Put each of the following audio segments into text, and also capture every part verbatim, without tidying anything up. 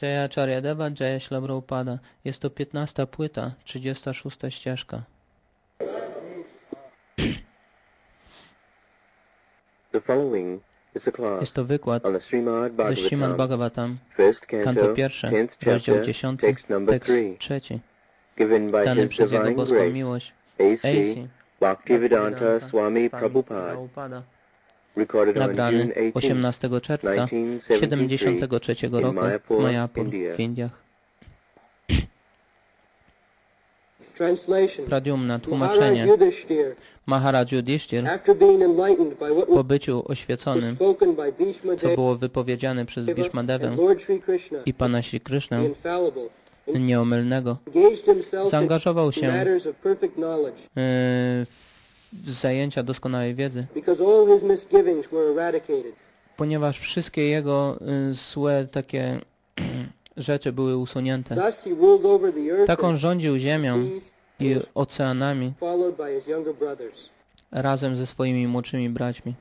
Jaya Charyadeva, Jaya Śrīla Prabhupada. Jest to piętnasta płyta, trzydziesta szósta ścieżka. The following is a class Jest to wykład on the Srimad ze Śrīmad Bhagavatam, Bhagavatam, first kanto canto, pierwszy, tenth rozdział chapter, dziesiąty, text number tekst three, trzeci, given by dany His przez Jego Divine boską Grace, miłość, A C A C Bhaktivedanta Swami Swami Prabhupada, Prabhupada, recorded on nagrany June eighteenth, osiemnastego czerwca nineteen tysiąc seventy-three siedemdziesiątego trzeciego in roku Mayapur, w Mayapur India. w Indiach. Translation. Pradyumna, Maharaj tłumaczenie. Yudhishthir, Maharaj Yudhishthir, after being enlightened by what po was byciu oświeconym, spoken by Bhishma co było wypowiedziane przez Deva Bhishmadewę and Lord Sri Krishna, i Pana Śri the Krishnę, infallible, nieomylnego, engaged himself zaangażował in się matters of perfect knowledge, yy, w zajęcia doskonałej wiedzy, because all his misgivings were eradicated. ponieważ wszystkie jego y, złe takie rzeczy były usunięte. Thus he ruled over the earth Tak on and rządził ziemią seas i and was oceanami followed by his younger brothers. razem ze swoimi młodszymi braćmi.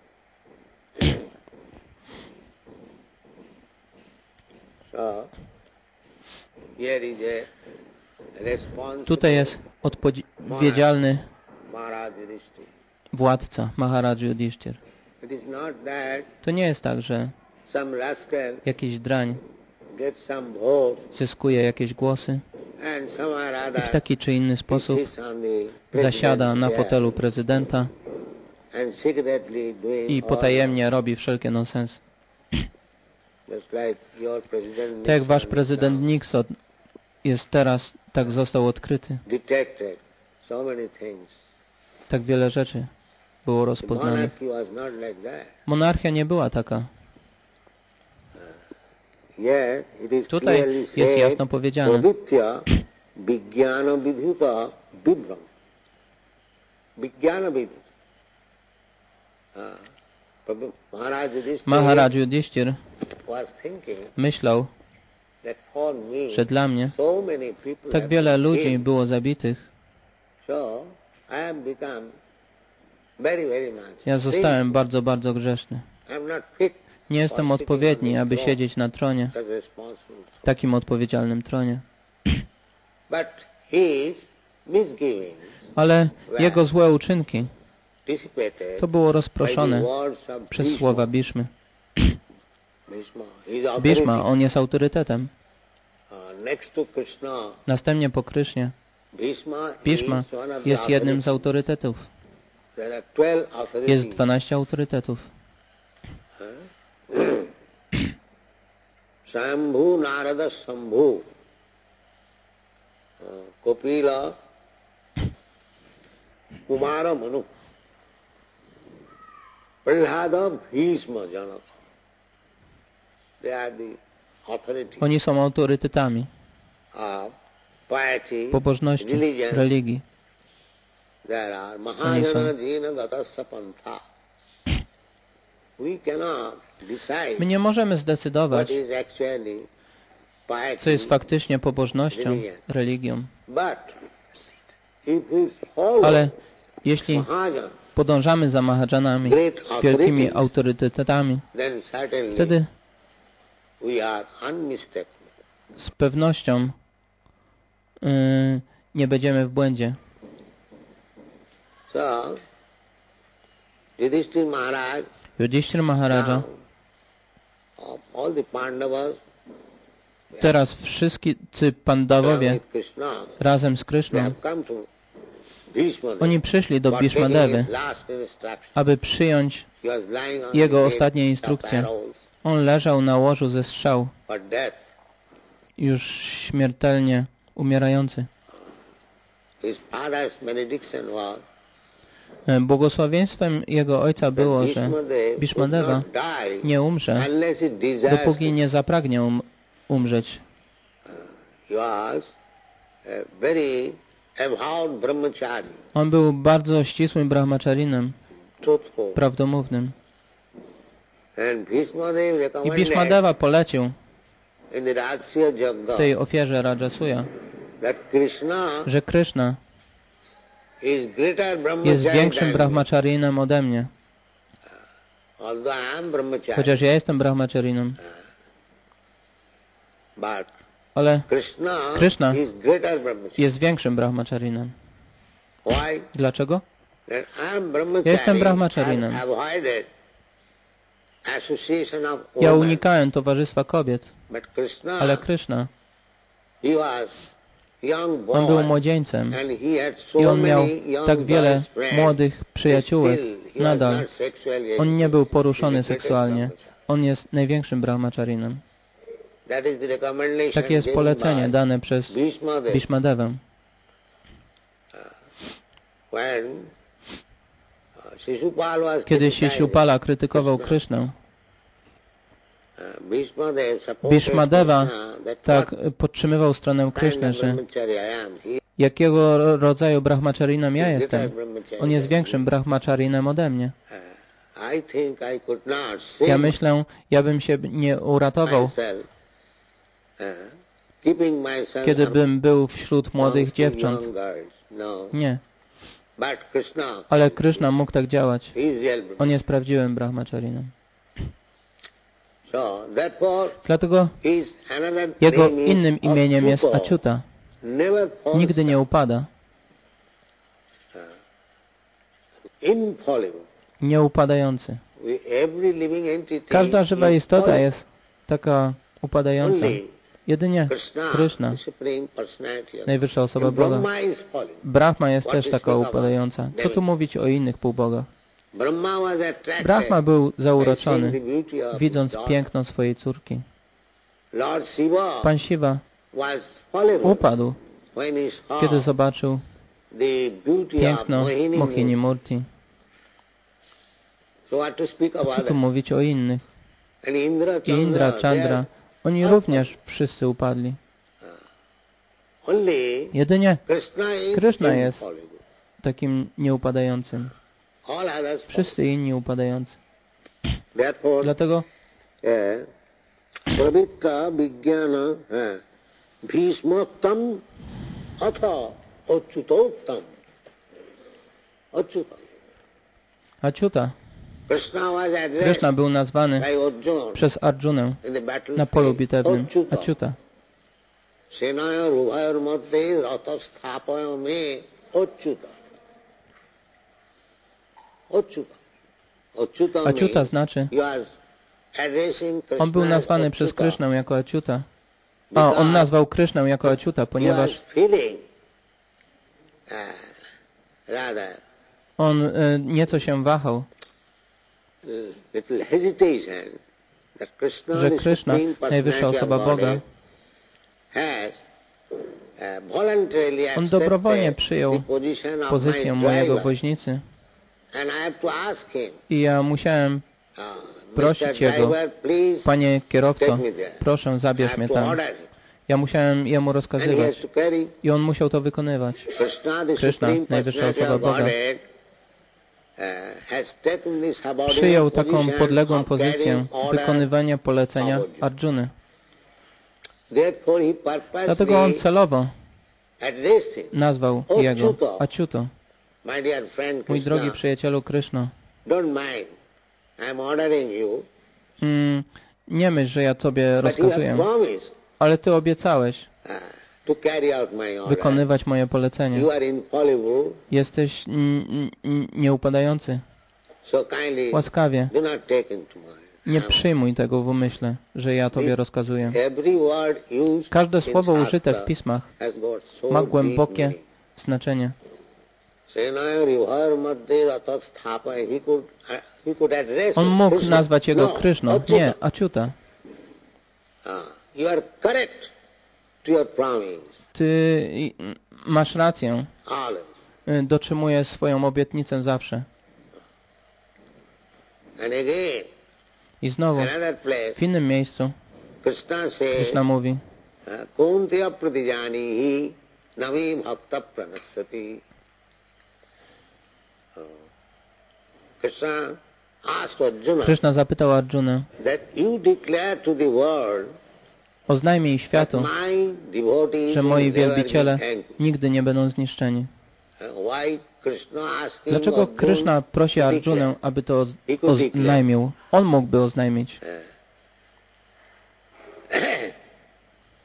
So, here is a responsible Tutaj jest odpowiedzialny Maharaj Yudhishthira. władca, Maharaj Yudhishthir. It is not that To nie jest tak, że some rascal jakiś drań gets some vote zyskuje jakieś głosy and some or i w other taki czy inny sposób sits on the zasiada na president's fotelu chair prezydenta and secretly doing i all potajemnie robi wszelkie nonsensy. just like your president Tak jak wasz Nixon prezydent now Nixon jest teraz, tak został odkryty. detected so many things. Tak wiele rzeczy było The rozpoznanych. monarchy was not like that. Monarchia nie była taka. Yet it is Tutaj clearly jest said, jasno powiedziane. Pavitya Vijnana Vidhuta Vibram. Vijnana Vidhuta. Ah, Prabhu- Maharaj Yudhishthira Maharaj Yudhishthir was thinking myślał, that for me że dla mnie so many people tak have wiele been ludzi killed. było zabitych. So I have become very, very much Ja zostałem sinful. bardzo, bardzo grzeszny. I am not fit Nie jestem odpowiedni, aby siedzieć na tronie, as responsible. takim odpowiedzialnym tronie. But his misgivings Ale jego złe uczynki dissipated to było by the rozproszone words of przez Bhishma. słowa Bhishmy. Bhishma. He is authority. Bhishma, on jest autorytetem. Uh, next to Krishna, Następnie po Krysznie, Bhishma, Bhishma is one of the jest jednym z authorities. autorytetów. There are twelve authorities. Jest dwanaście autorytetów. Shambhu Narada Shambhu, uh, Kapila, Kumara Manu, Prahlada Bhishma Janaka. They are the authorities Oni są autorytetami of piety, pobożności, religion. religii. There are Oni Mahajana są. Jina Gatassa Pantha. We cannot decide My nie możemy what zdecydować, is actually piety, co jest faktycznie pobożnością, religion. religią. But if we follow Ale jeśli Mahajan, podążamy za Mahajanami, great wielkimi authorities, autorytetami, then certainly wtedy we are unmistakable. z pewnością yy, nie będziemy w błędzie. So, Yudhishthira Maharaj, Yudhishthira Maharaja, now, of all the Pandavas, teraz wszyscy along Pandawowie with Krishna, razem z they Kryszną, have come to Bhishma. oni przyszli do for taking Bhishmadewy, his last instruction. aby przyjąć He was lying on jego the ostatnie bed of instrukcje. arrows On leżał na łożu ze strzał, for death. już śmiertelnie umierający. His father's benediction was Błogosławieństwem jego ojca było, że Bhishmadev Bhishmadeva would not die nie umrze, unless he desires dopóki to. nie zapragnie um umrzeć. He was a very avowed brahmachari, On był bardzo ścisłym brahmacharinem, truthful. prawdomównym. And Bhishmadev I recommended Bhishmadeva polecił in the Rajasya w Jagga tej ofierze Rajasuya, that Krishna że Kryszna is greater jest brahmachari większym than me. brahmacharinem ode mnie. Although I am brahmachari, Chociaż ja jestem brahmacharinem, But Ale Krishna, Krishna is greater brahmachari. jest większym brahmacharinem. Why? Dlaczego? That I am brahmachari. Ja jestem brahmacharinem. I avoided association of Ja women. unikałem towarzystwa kobiet, But Krishna, ale Krishna, he was young boy, on był młodzieńcem and he had so i on miał many young tak wiele boys friends. młodych przyjaciółek. Still, he was Nadal not sexually on nie był educated. poruszony He is the greatest seksualnie. brahmachari. On jest największym brahmacharinem. That is the recommendation Takie jest given polecenie by dane przez Bhishma Deva. Bhishmadevę. When uh, Shishupal was Kiedy criticized, Shishupala krytykował Krishnę, uh, Bhishma Deva supported Bhishmadeva Krishna that tak what podtrzymywał stronę kind Kryszny, of że brahmachari I am. He jakiego ro- rodzaju brahmacharinem ja is jestem. greater brahmachari On jest than większym me. brahmacharinem ode mnie. Uh, I think I could not save Ja myślę, ja bym się nie uratował, myself, uh, keeping myself kiedy among bym był wśród młodych young dziewcząt. girls. No. Nie. But Krishna, Ale Kryszna mógł tak działać. he is real On brahmachari. jest prawdziwym brahmacharinem. So therefore Dlatego his another jego name is innym imieniem jest Achyuta. Achyuta. Never falls Nigdy nie down. upada. Infallible. Nieupadający. We- Every living entity Każda żywa is istota fallible. jest taka upadająca. Only Jedynie Krishna, Krishna, the supreme personality of najwyższa osoba And Boga. Brahma is fallible. Brahma jest What też is taka speak about upadająca. Co devil? tu mówić o innych półbogach? Brahma was attracted Brahma był by seeing zauroczony, the beauty of widząc his daughter. piękno swojej córki. Lord Shiva Pan Shiva was fallible upadł, when he saw kiedy zobaczył the beauty piękno of Mohini Mohini Murti. Murti. So what to speak A about co tu others? mówić o innych? And Indra, I Indra, Chandra, they Chandra, are oni all również wszyscy upadli. only Jedynie Krishna is Krishna jest infallible. takim nieupadającym. All others fall. Wszyscy inni upadający. Therefore, Dlatego eh, pravitta vijnana eh, bhishmottam atha achyutottam. Achyuta. Achyuta, Krishna was addressed Krishna był nazwany by Arjuna przez Arjunę in the battle na polu bitewnym. Achyuta. Achyuta. Senaya rubhayor madhye rata sthapaya me Achyuta. Achyuta. Achyuta Achyuta means znaczy, he was addressing Krishna on był as nazwany przez Achyuta. Krishnę jako Achyuta. A, on nazwał Krishnę jako Achyuta, He ponieważ was feeling uh, rather on e, nieco się wahał, uh, little hesitation that Krishna, że the Krishna, Supreme najwyższa Personality osoba of Boga, Godhead, has uh, voluntarily on dobrowolnie accepted przyjął the position of pozycję my mojego driver. woźnicy And I have to ask him, i ja musiałem uh, prosić Mister jego, driver, please panie kierowco, take me there. proszę I zabierz have mnie to tam. order him. Ja musiałem jemu And he has rozkazywać to carry i on musiał to wykonywać. Krishna, the Krishna, Supreme najwyższa Personality osoba of Boga, Godhead, uh, has taken this subordinate przyjął taką position podległą of pozycję carrying order. wykonywania polecenia Arjuny. Therefore he Dlatego on purposely celowo addressed him. nazwał jego Achyuto. My dear friend Mój drogi Krishna, przyjacielu Kryszno, don't mind. I'm ordering you, mm, nie myśl, że ja tobie but you have rozkazuję, promised ale ty obiecałeś uh, to carry out my order. wykonywać moje polecenie. You are infallible, Jesteś mm, mm, nieupadający. so kindly Łaskawie, do not take into my nie przyjmuj tego w umyśle, że ja tobie rozkazuję. Every word used Każde in słowo użyte w Shastra pismach has got so ma deep głębokie meaning. znaczenie. Senaya rivhar madhye rata sthapaya. He could, uh, he could address On him. mógł Krishna. nazwać jego No, Kryszno. Achyuta. Nie, Achyuta. Ah, you are correct to your promise. Ty i- masz rację. Always. Y, Dotrzymujesz swoją obietnicę zawsze. And again, I znowu, another place, w innym miejscu, Krishna says, Krishna mówi, Kuntiya pratijanihi nami bhakta pranasati. Oh. Krishna asked Arjuna Krishna zapytał Arjunę, that you declare to the world oznajmij that światu, my devotees że moi will never be wielbiciele angry. nigdy nie będą zniszczeni. Why Krishna asking Dlaczego Arjuna Krishna prosi to Arjunę, declare? aby to oz- He could declare. oznajmił? On mógłby oznajmić.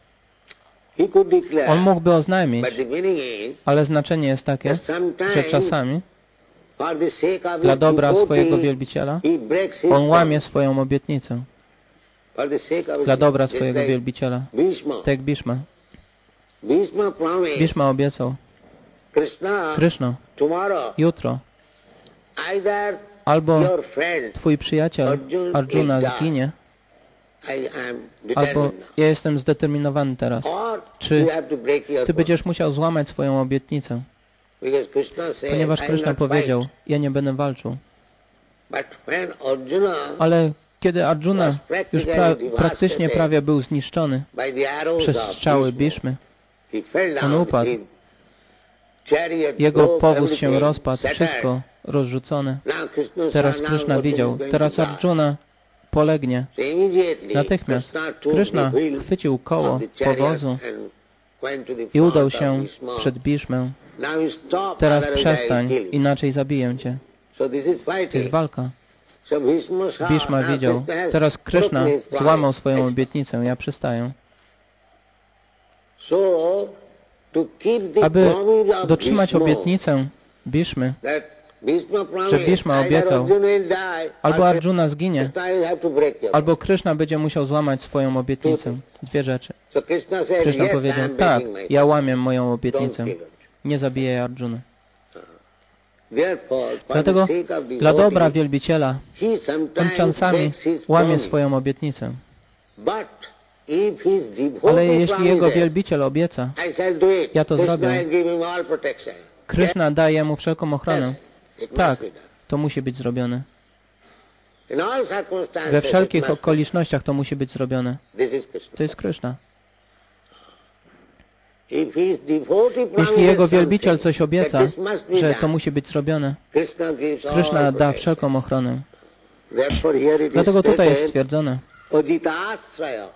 he could declare, On mógłby oznajmić, but the meaning is ale znaczenie jest takie, that sometimes że czasami for the sake of dla his dobra devotee, swojego wielbiciela he breaks his on łamie promise. swoją obietnicę. For the sake of Dla his- dobra just swojego like wielbiciela. Bhishma. Tak jak Bhishma. Bhishma promised Bhishma obiecał, Krishna, Kryszno, tomorrow jutro either albo your friend, twój przyjaciel Arjuna zginie, I am albo determined now, ja jestem zdeterminowany teraz. or Czy you have to break your Ty promise. będziesz musiał złamać swoją obietnicę, Because Krishna said, ponieważ I will Kryszna not powiedział, fight. ja nie będę walczył. But when Arjuna, Ale kiedy Arjuna już pra praktycznie prawie był zniszczony by the arrows przez of strzały Bhishma, Bhishmy, he fell on down, upadł. his chariot Jego broke, powóz się everything rozpadł, shattered. wszystko rozrzucone. Now Krishna Teraz saw now Kryszna Arjuna widział, is going teraz to die. Arjuna polegnie. So immediately Natychmiast Krishna took Kryszna the wheel chwycił koło of the chariot powozu and went to the i udał front of się Bhishma. przed Bhishmę. Now you stop, Teraz otherwise I will przestań, kill you. inaczej zabiję Cię. So this is To jest fighting. walka. So Bhishma saw, Bhishma now widział. Krishna has Teraz Kryszna broken his promise. złamał swoją obietnicę. Ja przestaję. So to keep the Aby promise of dotrzymać Bhishma, obietnicę Bhishmy, that Bhishma promised, że Bhishma either obiecał, Arjuna will die, albo or Arjuna zginie, Krishna will have to break your albo Kryszna będzie musiał złamać swoją obietnicę. Dwie rzeczy. So Krishna said, Kryszna yes, I powiedział, am tak, breaking my ja łamię moją Don't obietnicę. kill him. Nie zabijaj Arjuny. Therefore, for Dlatego the sake of dla dobra devotee, wielbiciela he on sometimes czasami breaks his łamie promise. swoją obietnicę. But if his devotee Ale jeśli jego promises, wielbiciel obieca, I shall do it. Ja to Krishna zrobię. will give him all protection. Kryszna daje mu wszelką ochronę. Yes, it Tak, must be done. to musi być zrobione. In all circumstances, We it wszelkich must be okolicznościach to musi być zrobione. done. This is Krishna. To jest Kryszna. If his devotee Jeśli jego promises wielbiciel something, coś obieca, that this must be że done, to musi być zrobione, Krishna gives all Kryszna da protection. wszelką ochronę. Therefore here it is Dlatego tutaj jest stated, stwierdzone, Ajitasraya.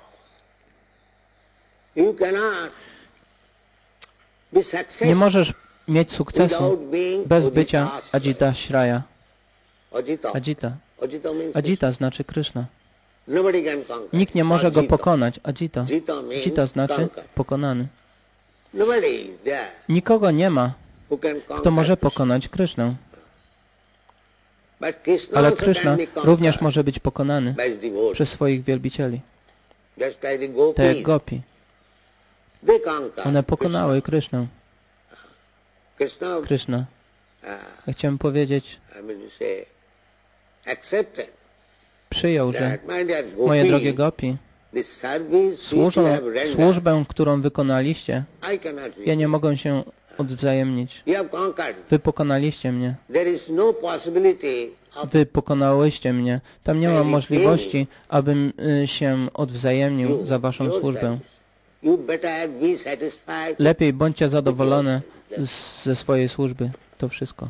You cannot be nie successful możesz mieć sukcesu without being bez bycia Ajitasraya. Ajita Shraya. Ajita. Ajita. Ajita means Ajita znaczy Kryszna. nobody can conquer. Nikt nie może go Ajita. pokonać. Ajita. Ajita means Ajita znaczy conquer. pokonany. Nobody is there Nikogo nie ma, who can conquer. kto może Krishna. pokonać Krysznę. But Krishna Ale also Kryszna can be conquered również może być pokonany by his devotees. przez swoich wielbicieli. Just like the Tak jak gopis, Gopi. they conquered One pokonały Krysznę. Krishna. Kryszna. uh, Ja chciałem powiedzieć, I mean to say, accepted przyjął, że that, my dear moje drogie gopis, Gopi, the service which you służą, have rendered, służbę, którą wykonaliście, I cannot ja repay. nie mogę się odwzajemnić. You have conquered. Wy pokonaliście mnie. There is no possibility of Wy pokonałyście mnie. Tam nie ma Very możliwości, abym y, się odwzajemnił you, za waszą your służbę. service. You better be satisfied. Lepiej bądźcie zadowolone z, ze swojej służby. To wszystko.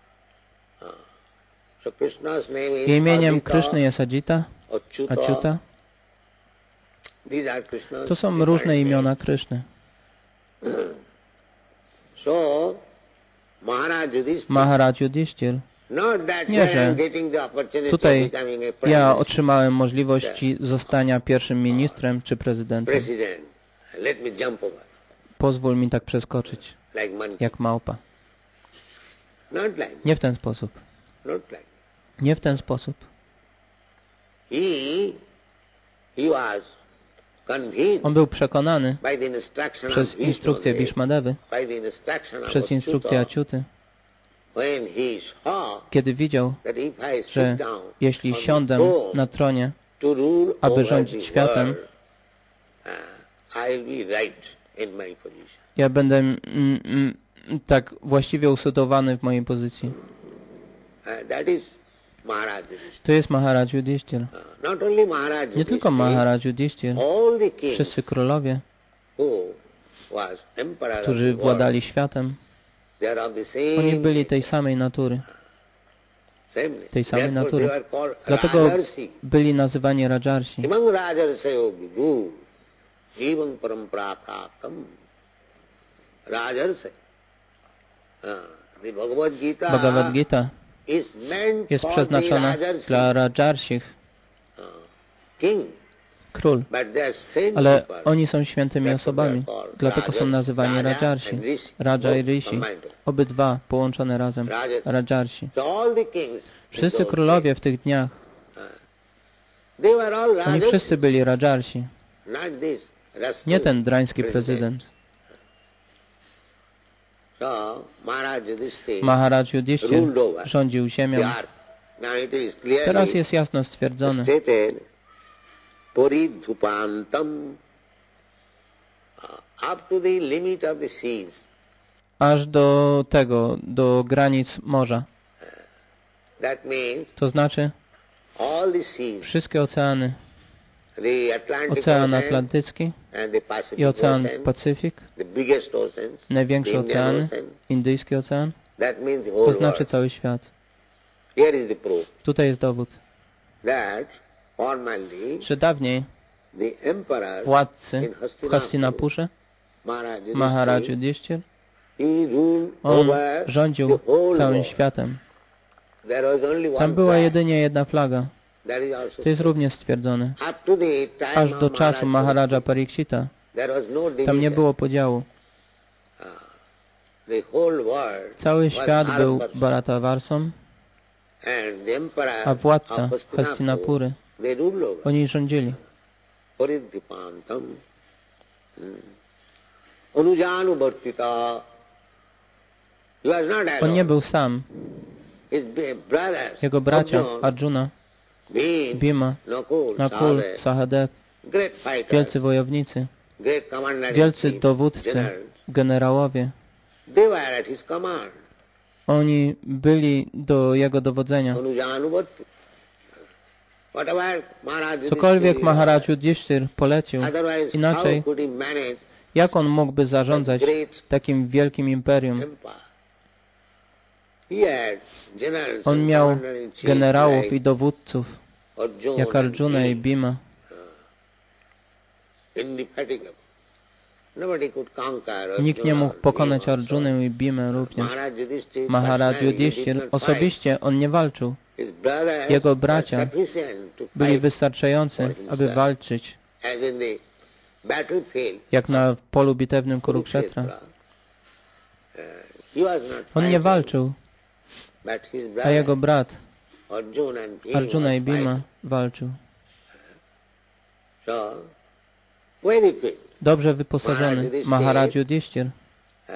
So Krishna's name is Imieniem Ajita, Kryszny jest Ajita, Achyuta. Achyuta. These are Krishna's To są different różne names. imiona Kryszny. So, Maharaj Yudhishthira, Maharaj Yudhishthir. not that Nie, I że am getting the opportunity tutaj of becoming a prime Ja minister, otrzymałem możliwości zostania pierwszym ministrem czy prezydentem. president. Let me jump over, Pozwól mi tak przeskoczyć, like monkey. jak małpa. Not like, Nie w ten sposób. not like. Nie w ten sposób. He, he was convinced On był przekonany by the instruction przez of instrukcję Vishnu, Bhishmadewy, by the instruction of przez instrukcję Achyuta, Achyuty, when he saw kiedy widział, that if I sit że down jeśli on the siądę throne na tronie, to rule aby over rządzić the światem, world, uh, I'll be right in my position. ja będę mm, mm, tak właściwie usytuowany w mojej pozycji. Uh, that is Maharaj Yudhishthira. To jest Maharaj Yudhishthir. Uh, not only Maharaj Nie tylko Yudhishthira, Maharaj Yudhishthir, all the kings wszyscy królowie, who was emperor którzy of the world, władali światem, they are of the same, oni byli tej samej natury. same, tej samej therefore natury. they are called Dlatego Rajarsi. byli nazywani Rajarsi. Imang Rajarsayo Vidu, Jivan Parampara Praptam, Rajarsay. Uh, the Bhagavad Gita Bhagavad Gita is meant jest for przeznaczona the Rajarsi, dla Rajarsich, uh, king. król. But they are saintly Ale persons. oni są świętymi That's osobami, what they are called. dlatego są Rajas, nazywani Raja Rajarsi. and Rishi. Raja i Both Rishi, combined. obydwa połączone razem, Rajas. Rajarsi. So all the kings, Wszyscy those królowie w tych dniach, days, they were all oni Rajas, wszyscy byli Rajarsi, not this rascal nie ten drański president. prezydent. So Maharaj Yudhishthira Maharaj Yudhishthir ruled over rządził the ziemią. earth. Now it is clearly Teraz jest jasno stwierdzone, stated Puridhupantam uh, up to the limit of the seas. aż do tego, do granic morza. That means To znaczy all the seas, wszystkie oceany, the Atlantic Ocean Ocean Atlantycki and the Pacific i Ocean Ocean, Pacyfik, the biggest oceans, the największe Indian oceany, Ocean, Indyjski Ocean, that means the to whole znaczy world. cały świat. Here is the proof Tutaj jest dowód, that formerly że dawniej the emperor władcy in w Hastinapur, Hastinapurze, Maharaj Maharaj Yudhishthira, Yudhishthir, he ruled on over rządził the whole całym world. światem. There was only one Tam była flag. jedynie jedna flaga. That is also To jest również stwierdzone. up to the time Aż of do czasu Maharaj Maharaja Parikshita there was no division. tam nie było podziału. Ah, the whole world Cały was świat był Bharatvarsam. Bharatavarsam, And the emperor a władca of Hastinapury, Hastinapury, they ruled over. oni rządzili. Paridhipantam hmm. Anujanuvartita. He was not On nie alone. był sam. His b- brothers, Jego bracia Arjuna, Arjuna, Bhim, Bhima, Nakul, Nakul, Sahadev, Sahadev, great fighters, wielcy wojownicy, great commander wielcy dowódcy, generals. generałowie. They were at his command. Oni byli do jego dowodzenia. Anujanuvarti. Whatever Maharaj Cokolwiek Yudhishthira- Maharaj Yudhishthir polecił, Otherwise, inaczej how could he manage jak on mógłby zarządzać great takim wielkim imperium? empire? He had generals On and miał commander-in-chief generałów like i dowódców, Arjuna jak Arjuna i and Bhima. indefatigable. Nobody could conquer Nikt nie Arjuna mógł or pokonać Bhima. Arjunę i Bhimę również. Maharaj Yudhishthira Maharaj personally did Yudhishthir not fight. osobiście on nie walczył. His brothers Jego were bracia sufficient to Byli fight wystarczający, for aby himself. walczyć, as in the battlefield. jak na polu bitewnym Kurukshetra. Kurukshetra. Uh, he was not On nie fighting, walczył, but his a brother jego brat Arjuna and Bhima Arjuna i was Bhima fighting. walczył. So, well equipped. Dobrze wyposażony Maharaj Yudhishthir Uh,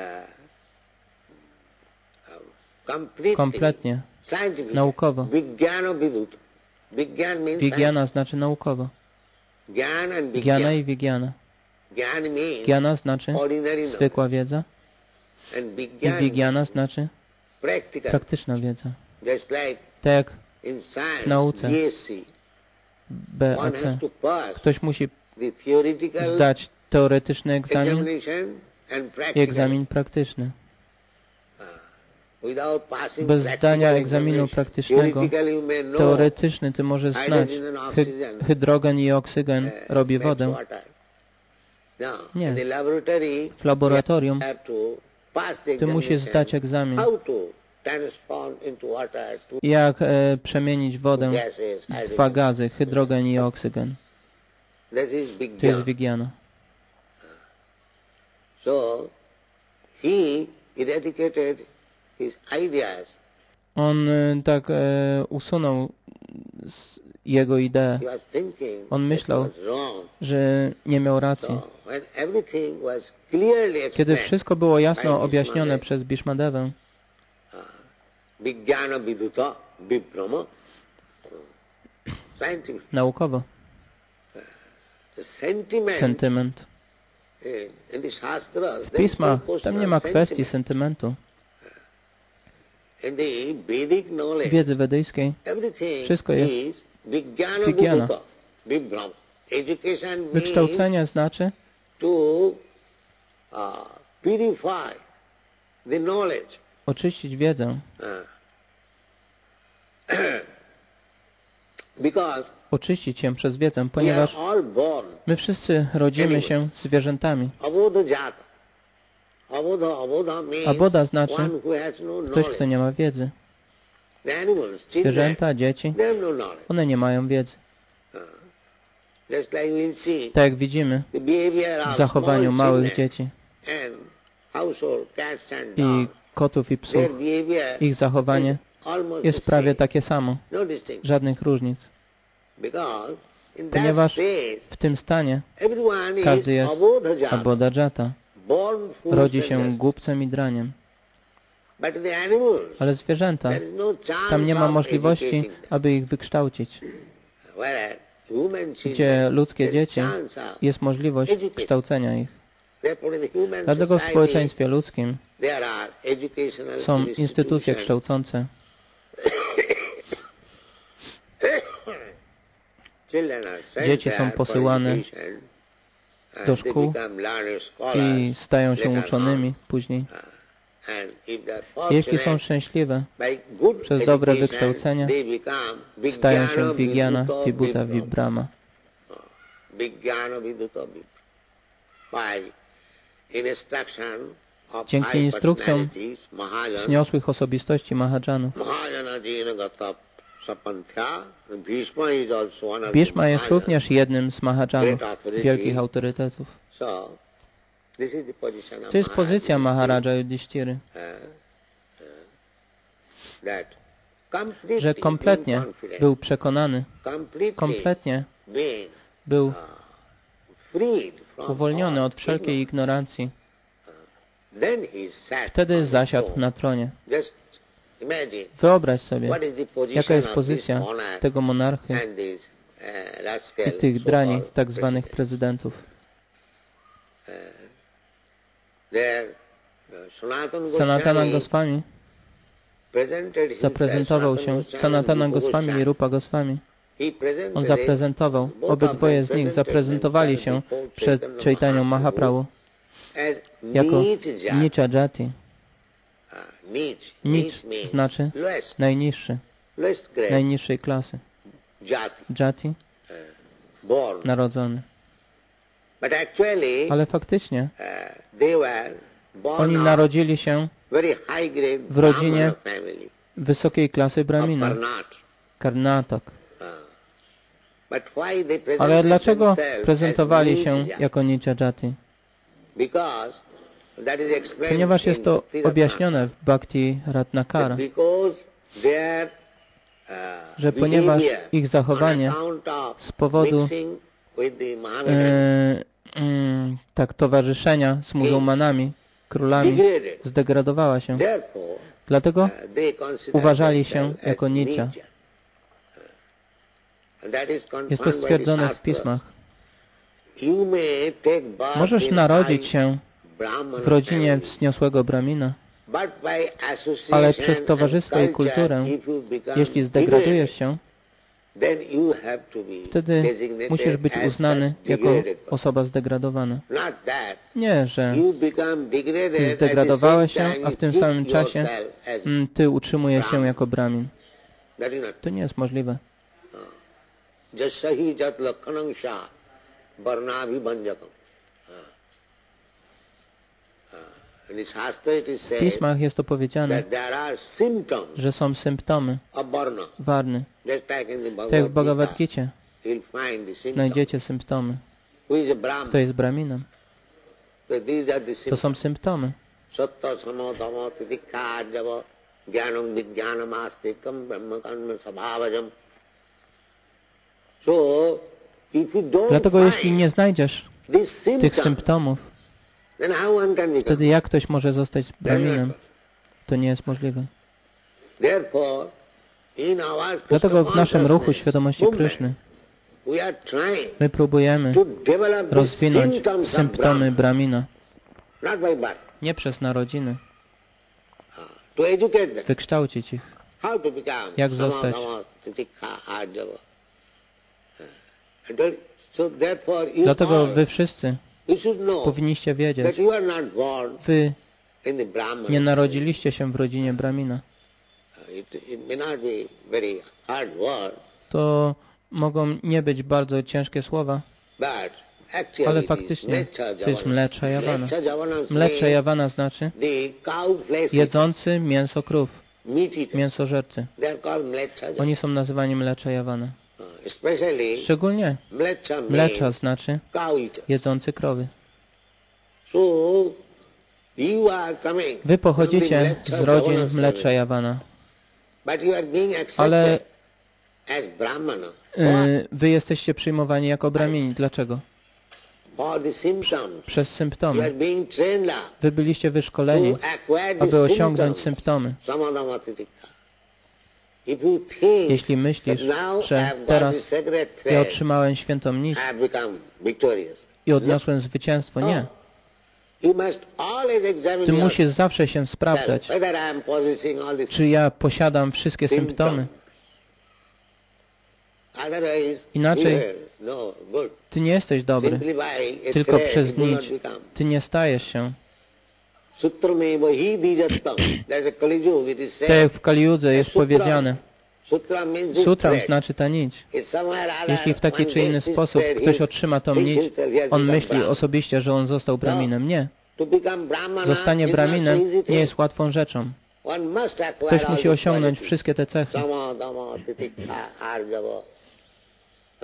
uh, completely kompletnie, scientific. naukowo. Vijnana vidut. Vijnan means Vigyana znaczy naukowo. science. Gyan and Gyana Vijnan. i Vigyana. Gyan means Gyana znaczy ordinary knowledge. zwykła wiedza And i Vijnan Vigyana znaczy practical. praktyczna wiedza. Just like Tak jak in science, w nauce. B S C. B A One C. has to pass Ktoś musi the theoretical zdać teoretyczny egzamin examination and i practical. egzamin praktyczny. Without passing Bez practical zdania egzaminu examination, praktycznego, theoretically you may know teoretyczny ty możesz znać. hydrogen and Hy oxygen, hydrogen i oksygen uh, robi makes wodę. water. Now, Nie. in the laboratory, W laboratorium you have to pass the ty musisz examination. zdać egzamin. How to transform into water two Jak e, przemienić wodę gases, w dwa hydrogen. gazy, hydrogen i oksygen. This is big To jest jump. Vigyana. So, he eradicated his ideas. On e, tak e, usunął z jego ideę, He was thinking On that myślał, it was wrong. że nie miał racji. So, when everything was clearly Kiedy explained, wszystko było jasno Bhishma objaśnione Dev, przez Bhishmadevę, Vijnana viduta vibrama, scientific, naukowo, the sentiment sentyment. eh, in the shastras, W pismach tam nie ma kwestii sentymentu. In the Vedic W knowledge, wiedzy wedyjskiej everything wszystko jest is Vijnana Vigyana. viduta vibrama. Education means wykształcenie znaczy to uh, purify the knowledge. oczyścić wiedzę, Uh, because oczyścić ją przez wiedzę, we are ponieważ all born my wszyscy rodzimy się zwierzętami. abodha jata. Abodha, abodha means Aboda znaczy one who has no ktoś, knowledge. kto nie ma wiedzy. The animals, children, Zwierzęta, dzieci, they have no knowledge. one nie mają wiedzy. Just like we'll see Tak jak widzimy the behavior w of zachowaniu small małych children dzieci and household cats and i dogs. kotów i Their psów, behavior ich zachowanie is almost jest the prawie same. takie samo. No distinction. Żadnych różnic. Because in that Ponieważ state, w tym stanie everyone każdy is jest abodhajata, abodhajata, born fools rodzi and się just. głupcem i draniem. But the animals, Ale zwierzęta, there is no chance tam nie ma of możliwości, educating them. aby ich wykształcić. Whereas human Gdzie children, ludzkie there is dzieci chance of. jest możliwość kształcenia ich. Therefore in the human Dlatego w society, społeczeństwie ludzkim there are educational są instytucje institutions. kształcące. Children are sent Dzieci są there for posyłane education, and do they szkół become learned scholars i stają się later uczonymi on. później. And if they are Jeśli fortunate, są szczęśliwe, by good przez dobre education, wykształcenie they become stają się Vijnana Vijnana, Viduta Vibhuta, Vibram. Vibrama. Vijnana Viduta Vibram. By instruction of Dzięki high instrukcjom personalities, Mahajana, wzniosłych osobistości Mahadżanów. Mahajana Jina Gata Sapanthya, Bhishma is also one of Bhishma the jest Mahajana. również jednym z Mahadżanów, wielkich autorytetów. So, this is the position of To jest pozycja Maharaja Maharaja Yudhishtiry, that completely że kompletnie confident, był przekonany, completely kompletnie being był freed from uwolniony all od wszelkiej ignorancji. Then he sat Wtedy on the zasiadł throne. na tronie. Just imagine Wyobraź sobie, what is the position jaka jest of pozycja this monarch tego monarchy and these uh, rascal i tych drani, so-called tak zwanych presidents. prezydentów. Uh, there, uh, Sanatana Sanatana Goswami Goswami presented himself, zaprezentował się, Sanatana Sanatana and Goswami i Rupa Rupa Goswami. He presented On it, zaprezentował, obydwoje z nich zaprezentowali się przed Chaitanya Mahaprabhu as jako Neech Jati. Nicza Jati. Uh, Neech. Nic Neech means znaczy lowest, najniższy, lowest grade, najniższej klasy. Jati, Jati, born. narodzony. But actually, Ale faktycznie uh, they were born oni of narodzili się very high grade w rodzinie Brahmana family wysokiej klasy of Brahmina, Karnat. Karnatak. Uh, but why they Ale presented dlaczego themselves prezentowali as się Neech Jati? jako Nicza Jati? Because that is explained Ponieważ jest in to Bhakti objaśnione w Bhakti Ratnakara. Ratnakara, Because their, uh, że ponieważ behavior ich zachowanie on account of z powodu mixing with the Mohammedan e, mm, tak towarzyszenia z muzułmanami, królami, degraded. zdegradowała się. Therefore, Dlatego uh, they consider uważali się themselves jako as Nicza. Nicca. And that is confirmed Jest to by the stwierdzone w Shastras. pismach. You may take birth Możesz in narodzić high się Brahman w rodzinie family, wzniosłego Bramina, but by association ale przez towarzystwo i and culture, kulturę, if you become jeśli zdegradujesz się, then you have to be wtedy designated musisz być as uznany such jako degraded person. osoba zdegradowana. Not that Nie, że you become degraded ty at the zdegradowałeś same się, time a w you tym keep samym czasie yourself as mm, ty utrzymujesz się jako Bramin. that is not. To nie jest możliwe. Jasahi jat lakhanam sha varnabhibanjakam. In the Shastra it is W said pismach jest to powiedziane, that there are symptoms że są symptomy of varna. warny. Just like in the Tak jak w Bhagavad Bhagavad Gita, Gicie you'll find the symptoms. znajdziecie symptomy. Who is a Brahman? Kto jest Braminem? So these are the To symptoms. są symptomy. Satta samo tamo titikha arjava jnanam vijnanam astikam brahmakarma sabhavajam. So, if you don't Dlatego jeśli find nie znajdziesz these tych symptoms, symptomów, then how one can become? wtedy jak ktoś może zostać Braminem? To nie jest możliwe. Therefore, in our Dlatego w naszym ruchu consciousness świadomości movement, Kryszny we are trying my próbujemy to develop the rozwinąć symptoms of symptomy Brahman, Bramina. not by birth, Nie przez narodziny. to educate them. Wykształcić ich. How to become Jak sama, zostać? sama, titikha, arjava. And that- So therefore, you, Dlatego all, wy wszyscy you should know powinniście that wiedzieć, you are not born wy in the Brahman. nie narodziliście się w rodzinie Bramina. It, it may not be very hard word, To mogą nie być bardzo ciężkie słowa, but actually ale it is faktycznie mleccha to jest javana. mlecza jawana. Mleccha javana Mlecza means jawana znaczy the cow flesh jedzący mięso krów, meat eater. mięsożercy. They are called mleccha javana. Oni są nazywani mlecza jawana. Especially Szczególnie mlecha means mlecza znaczy cow eater. jedzący krowy. So you are coming Wy from the pochodzicie mlecha z rodzin Ravana mlecza family, Jawana, but you are being ale accepted as Brahmana. y, wy jesteście przyjmowani jako brahmini. Dlaczego? For the symptoms. Przez You are symptomy. being trained up Wy byliście wyszkoleni, to acquire the aby osiągnąć symptoms. symptomy. Samadhamatitika. If you think Jeśli myślisz, that now że I have got teraz the sacred ja thread, otrzymałem świętą nić I have become victorious. i odniosłem zwycięstwo, nie. You must always examine Ty yourself, musisz zawsze się sprawdzać, whether I am possessing all these czy ja posiadam wszystkie symptomy. Otherwise, Inaczej beware. No, good. ty nie jesteś dobry, Simply by a tylko thread, przez it will not nić. become. Ty nie stajesz się. Sutrameva hi dijattam. There's a Kali Yuga, it is Tak said. jak w Kali Judze jest Sutra. powiedziane, Sutra means this sutram thread. znaczy ta nić. If somewhere other Jeśli w taki one czy inny gets this sposób thread, ktoś he otrzyma tą thinks nić, himself he has on become myśli Brahman. osobiście, że on został braminem. Nie. To become Brahmana Zostanie is not braminem an easy nie thing. jest łatwą rzeczą. One must acquire Ktoś all musi these osiągnąć qualities. wszystkie te cechy. Sama, dama, titikha, arjava. Huh?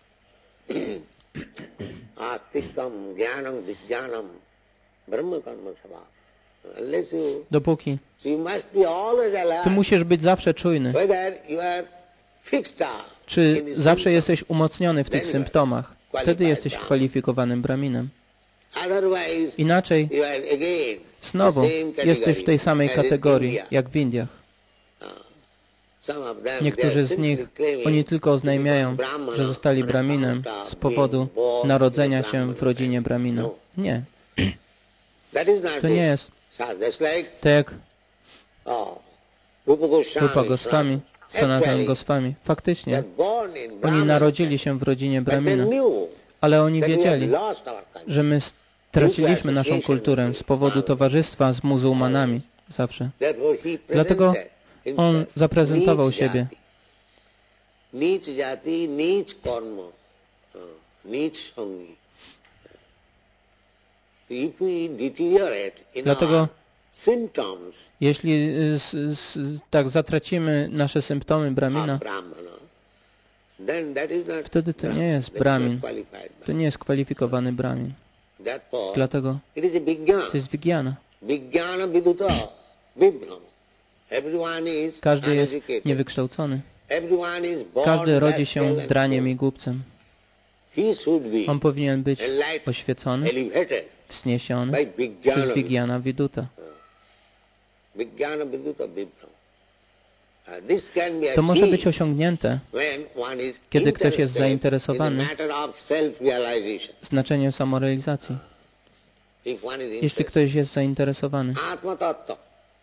Astikam, jnanam, vijnanam, brahma karma sabha. Unless you, Dopóki so you must be always alert. ty musisz być zawsze czujny, Whether you are fixed up czy in the zawsze symptom. jesteś umocniony w tych symptomach. Wtedy jesteś kwalifikowanym braminem. Otherwise, Inaczej you are again znowu the same category jesteś w tej samej as in kategorii India. jak w Indiach. Some of them, they are Niektórzy z simply nich, claiming oni tylko to oznajmiają, become Brahmana że zostali on braminem account of z powodu being born narodzenia in a się Brahmana w rodzinie family. bramina. No. Nie, That is not to nie this. jest So that's like tak jak oh, Rupa Goswami, Rupa Goswami, Sanatan Actually, Goswami. Faktycznie, they're born in oni Brahmana narodzili się w rodzinie family, but they bramina, knew ale oni that we have wiedzieli, lost our country. że my straciliśmy naszą kulturę z powodu towarzystwa z muzułmanami zawsze. Therefore he Dlatego presented on himself, zaprezentował Neech siebie. jati. Neech jati, neech karma, uh, neech sangi. If we deteriorate in Dlatego our symptoms jeśli y, s, s, tak zatracimy nasze symptomy bramina, of Brahmana, then that is not wtedy to nie Brahman. jest That is Brahmin. not qualified to Brahman. nie jest kwalifikowany bramin. Therefore, Dlatego it is a Vijnana. to jest Vijnana. Vijnana viduta, vibram. Everyone is Każdy jest uneducated. niewykształcony. Everyone is born Każdy rodzi rascal się and draniem fool. i głupcem. He should be On powinien być enlightened, oświecony, elevated wzniesiony by przez Vijnana. Vijnana Viduta. Vijnana viduta vibram. Uh, this can be To może być achieved osiągnięte, when one is kiedy ktoś jest interested zainteresowany in the matter of self-realization. znaczeniem samorealizacji. If one is Jeśli interested. ktoś jest zainteresowany Atma tattva.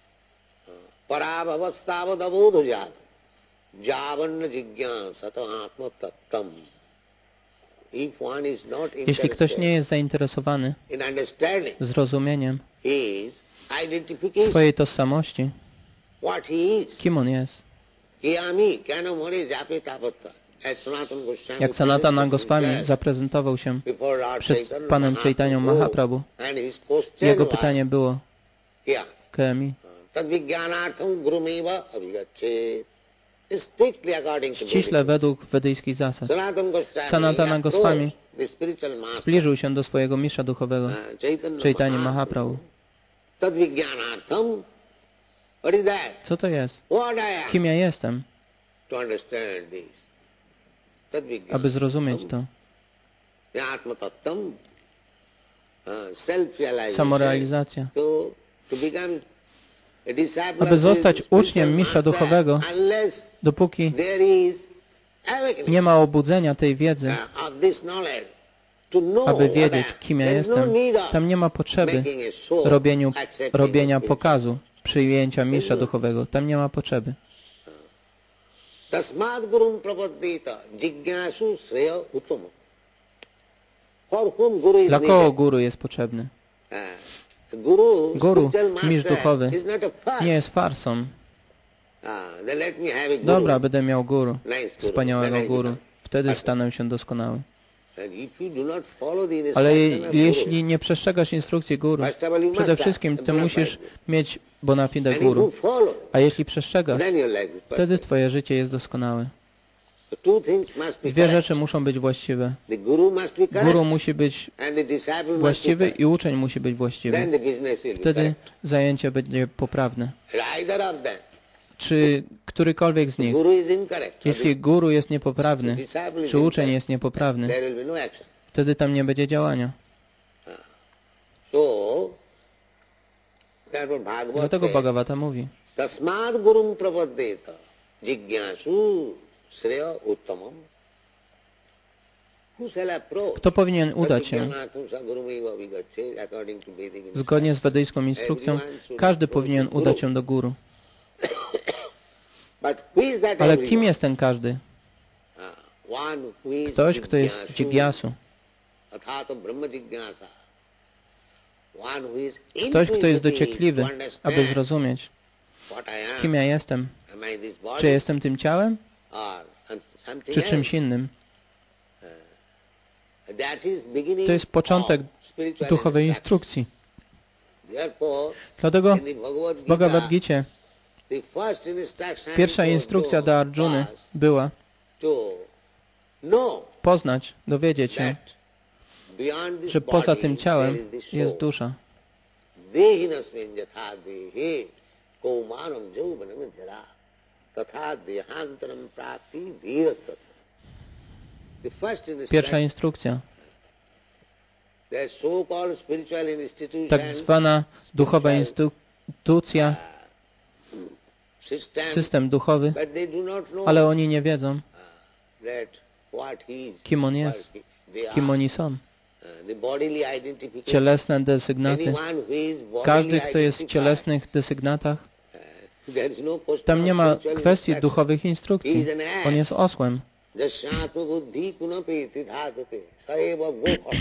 Parabhavastavad jat. Javanna jigyansata atma tattvam. If one is not Jeśli ktoś nie jest zainteresowany in understanding zrozumieniem his identification, swojej tożsamości, what he is, kim on jest, kiyami, kanamore jape tapatra. As Sanatana Goswami jak Sanatana presented Goswami himself zaprezentował się before Lord przed Chaitanya Panem Chaitanią Mahaprabhu, and his question jego was, pytanie było yeah, Kemi, tadvijnanartham gurumeva abhigachet. Strictly according to ściśle Vedic. według wedyjskich zasad. Sanatana Goswami, Sanatana he Goswami approached the spiritual master, Zbliżył się do swojego mistrza duchowego, uh, Chaitanya Chaitanya Mahaprabhu. Mahaprabhu. Tadvijnanartham. What is that? Co to jest? What I am? Kim ja jestem? To understand this. Tadvijnanartham. Aby zrozumieć to. The Atma Tattvam, uh, self-realization. Samorealizacja. To, to become a disciple Aby of zostać his uczniem spiritual mistrza master, duchowego, unless dopóki there is awakening nie ma obudzenia tej wiedzy, uh, of this knowledge, to know aby what I wiedzieć, am. kim ja There is no jestem. need of Tam nie ma potrzeby making a show, robieniu, accepting robienia the pokazu, przyjęcia mistrza duchowego. Tam nie ma potrzeby. Tasmad gurum prapaddita jignasu sreya uttama. For whom guru is Dla kogo needed? guru jest potrzebny? Uh, Guru, Guru, spiritual mistrz master, duchowy, is not a farce. nie jest farsą. Ah, then let me have a guru. Dobra, będę miał guru, Nice guru. wspaniałego Then I guru. become Wtedy perfect. stanę się doskonały. And if you do not follow the Ale instruction of jeśli nie przestrzegasz instrukcji guru, First of all, you przede must wszystkim have ty bona musisz fide. mieć bona fide And if you guru. follow, A jeśli przestrzegasz, then your life is wtedy perfect. twoje życie jest doskonałe. The two things must be Dwie correct. rzeczy muszą być właściwe. The guru must be correct. Guru musi być And the disciple must be właściwy correct. i uczeń musi być właściwy. Then the business will be Wtedy correct. zajęcie będzie poprawne. Either of them. Czy którykolwiek z nich, Guru is incorrect. jeśli guru jest niepoprawny, Disciple is czy uczeń incorrect. jest niepoprawny, There will be no action. wtedy tam nie będzie działania. So, therefore Bhagavad Dlatego says, Bhagavata mówi, Tasmad gurum prapaddeta jignasu shreya uttamam. Who shall approach? kto powinien udać się Jignatum sa gurumeva vigacche, according to Vedic instruction. zgodnie z wedyjską instrukcją, każdy powinien udać się do guru. But who is that Ale everyone? kim jest ten każdy? Ah, one who is Ktoś, kto jest jignasu, dżigyasu. athato brahma jignasa. One who is Ktoś, kto jest inquisitive dociekliwy, to understand aby zrozumieć, what I am. kim ja jestem. Am I this body? Czy jestem tym ciałem, Or something czy else? czymś innym. That is beginning To jest początek of spiritual duchowej instruction. instrukcji. Therefore, Dlatego in the Bhagavad w Gita, Bhagavad Gita the first instruction pierwsza to instrukcja do do Arjuny was była to know poznać, dowiedzieć się, that beyond this że poza body tym there ciałem is the soul. jest dusza. Dehinasmin yatha dehe kaumanam jauvanam jara tatha dehantaram prapti dhirastata. The first Pierwsza instruction, instrukcja, the so-called spiritual institution, tak zwana duchowa instytucja, system, system duchowy, but they do not know ale oni nie wiedzą, that what he is, kim on jest, what they are. kim oni są. Uh, the bodily identification. Cielesne desygnaty. Anyone who is bodily Każdy, kto jest w identified, cielesnych desygnatach, uh, there is no question tam of nie ma spiritual kwestii instruction. duchowych instrukcji. On jest osłem. Jasyatma buddhi kunapeti dhātate saeva gopha.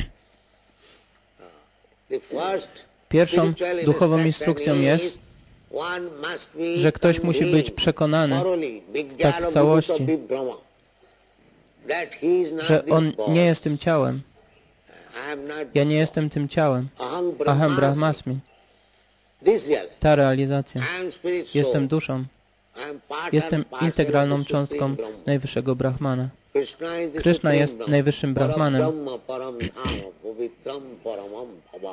The first Pierwszą spiritual duchową instruction instrukcją is jest, one must be że ktoś musi być convinced przekonany thoroughly, tak vijnana w całości, buddhisa Brahma, that he is not że this on body. nie jest tym ciałem. I am not Ja nie this jestem tym ciałem. body. Aham Aham brahmasmi. Brahmasmi. This yes. Ta realizacja. I am spirit soul. Jestem duszą. I am part Jestem and parcel integralną of the Supreme cząstką Brahma. najwyższego Brahmana. Krishna is the Krishna Supreme jest Brahma. najwyższym Brahmanem. Parabrahma param dhama pavitram paramam bhava.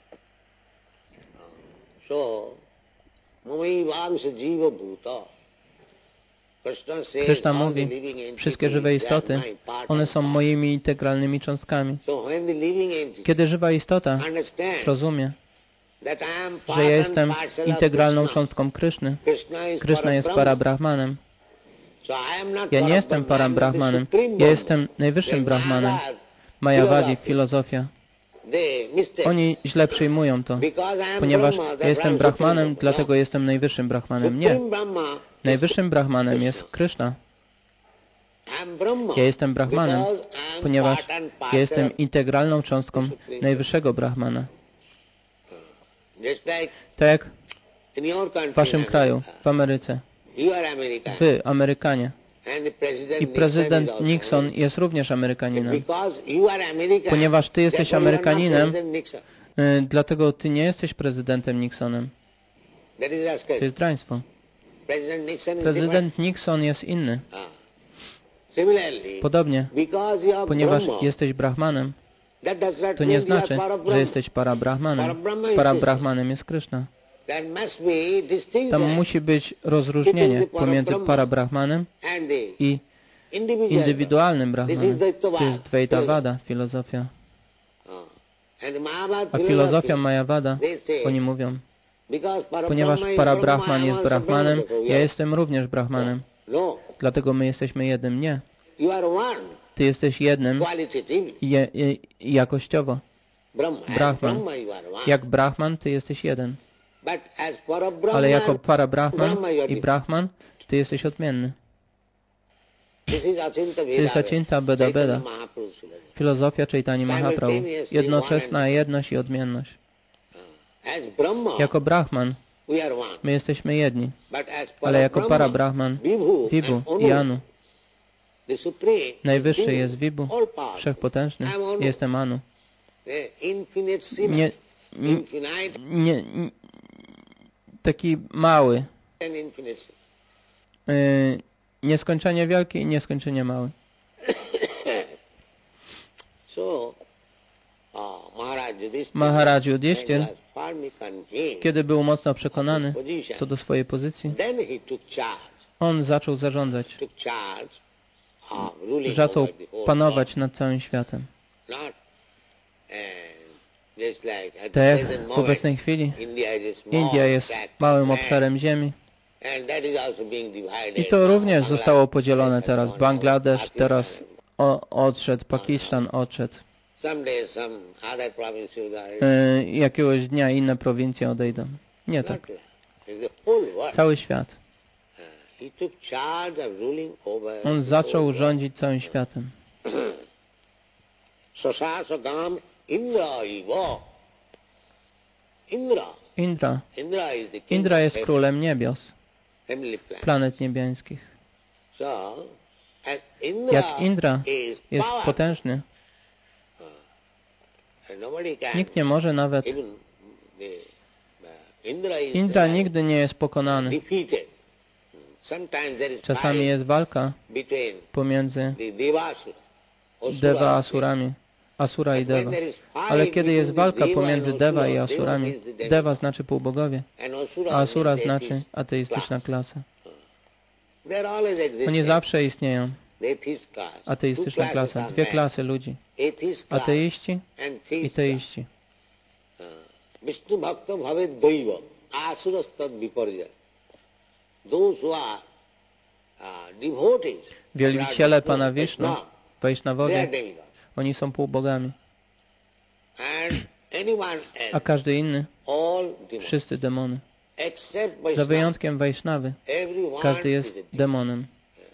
So, mamaivangsha jiva bhuta. Krishna says Krishna all the mówi, living entities, wszystkie żywe they istoty, are my part one and są parcel. moimi integralnymi cząstkami. So when the living entity Kiedy żywa istota understands zrozumie, that I am że part ja and jestem parcel of integralną Krishna, cząstką Kryszny, Krishna is Kryszna jest Parabrahma. Parabrahmanem, So I am not ja nie jestem Parabrahma, I am Parabrahmanem, the Supreme ja Brahma. jestem najwyższym The Brahmanem. Mayavad, Mayavadi, philosophy, filozofia. they mistake. Oni źle przyjmują to, Because I am ponieważ Brahma, ja that's why jestem I'm Brahmanem, Supreme dlatego Brahma. jestem najwyższym Brahmanem. Nie. Supreme Brahma, Najwyższym Brahmanem jest Kryszna. I am Brahma, Ja jestem Brahmanem, because I am ponieważ part and ja parcel jestem of- integralną cząstką najwyższego Brahmana. Just like Tak jak in your country, w waszym America, kraju, w Ameryce. you are American, Wy, Amerykanie. and the president I prezydent Nixon is also Nixon American. jest również Amerykaninem. Because you are American, Ponieważ ty jesteś therefore you are not Amerykaninem, President Nixon. y, dlatego ty nie jesteś prezydentem Nixonem. That is To rascal. jest draństwo. President Nixon is different. Prezydent Nixon jest inny. Ah. Similarly, Podobnie, because you are ponieważ Brahma, jesteś Brahmanem, that does not to mean nie you are znaczy, Parabrahma. że jesteś Parabrahmanem. Parabrahma is Parabrahmanem jest Kryszna. There must be distinction Tam musi być rozróżnienie pomiędzy Parabrahmanem and the i individual. indywidualnym This is Brahmanem. Dvaitavad. To jest Dvaitavada, filozofia. Ah. And the Mayavad A philosophy, filozofia Mayavada, they say, oni mówią, because Parabrahma ponieważ is Parabrahman Brahma, I jest am also Brahmanem, Brahma, so we ja are- jestem również Brahmanem. No, Dlatego my jesteśmy jednym. Nie. you are one, Ty jesteś jednym qualitatively. je, je, jakościowo. Brahma. As Brahman. Brahma you are one. Jak Brahman, ty jesteś jeden. But as Parabrahman, Ale jako Parabrahman Brahma you are i different. Brahman, ty jesteś odmienny. This is Achinta To jest Veda. Achinta Beda Beda. Chaitanya Mahaprabhu philosophy. Filozofia Chaitanya Mahaprabhu. Jednoczesna jedność i odmienność. As Brahma, Jako Brahman, we are one. my jesteśmy jedni. But as Ale jako Parabrahman, Parabrahman, Vibhu, Vibhu and Anu, i Anu, the Supreme, najwyższy Vibhu, jest Vibhu, all powerful. wszechpotężny. I am Anu. Jestem Anu. The infinite sinner, Nie, nie, infinite nie, nie, taki mały, and infinite sin. y, Nieskończenie wielki i nieskończenie mały. So, uh, Maharaj Yudhishthira, Maharaj when he Yudhishthir, was firmly convinced kiedy był mocno przekonany of his position, co do swojej pozycji, then he took charge, on zaczął zarządzać, took charge of ruling zaczął over the whole panować nad całym światem. world. Not, uh, just like at the Tak jak present w moment, obecnej chwili India is a small India jest tract of małym land, obszarem ziemi and that is also being divided. i to również Bangladesh zostało podzielone has teraz. gone Bangladesz out, teraz Pakistan. o, odszedł, Pakistan odszedł. Someday some other province will arrive. E, jakiegoś dnia inne prowincje odejdą. Nie Not tak. like. It's the whole world. Cały świat. He took charge of ruling over On the zaczął whole rządzić całym światem. world. Sasasagam Indra iva. Indra. Indra. Indra is the king Indra of jest heaven, królem niebios, heavenly planet. planet niebieskich. So, as Indra Jak Indra is jest power, potężny, and nobody can nikt nie może nawet... even the, uh, Indra is Indra uh, nigdy nie jest pokonany. defeated. Sometimes there is Czasami fight jest walka between pomiędzy the Devasura, Deva a Asurami. Asura i Deva. Ale kiedy jest walka pomiędzy Deva i Asurami, Deva znaczy półbogowie, a Asura znaczy ateistyczna klasa. Oni zawsze istnieją. Ateistyczna klasa. Dwie klasy ludzi. Ateiści i teiści. Vishnu bhakta bhave daiva, asurastad viparya. Those who are uh, devotees, Wielbiciele Pana Wisznu, they are Wajsznawowie, demigods. oni są półbogami. And anyone A else, każdy inny, all demons, wszyscy demony. except Za Vaishnava, wyjątkiem Wajsznawy, everyone każdy is jest a demon. demonem.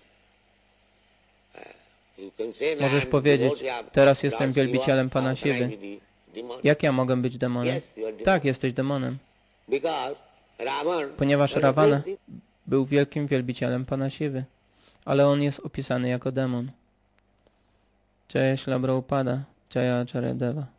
You can say, "No, Możesz I'm powiedzieć, devotee of teraz Lord jestem Shiva, wielbicielem Pana how can I Siwy. be the demon?" Jak ja mogę być demonem? Yes, you are demon. Tak, jesteś demonem. Because Ravan Ponieważ was a Ravana great był wielkim wielbicielem Pana Siwy, ale on jest opisany jako demon. Jaya Śla Prabhupada, Jaya Acharya Deva.